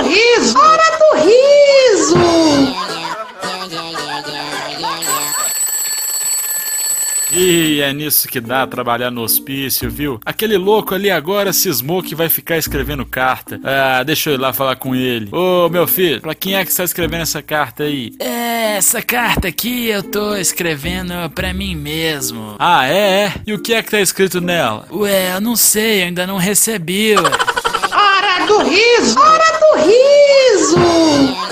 riso! Hora do riso! Ih, é nisso que dá trabalhar no hospício, viu? Aquele louco ali agora cismou que vai ficar escrevendo carta. Ah, deixa eu ir lá falar com ele. Ô, meu filho, pra quem é que você tá escrevendo essa carta aí? Essa carta aqui eu tô escrevendo pra mim mesmo. Ah, é? E o que é que tá escrito nela? Ué, eu não sei, eu ainda não recebi, ué. Hora do riso! Hora do riso!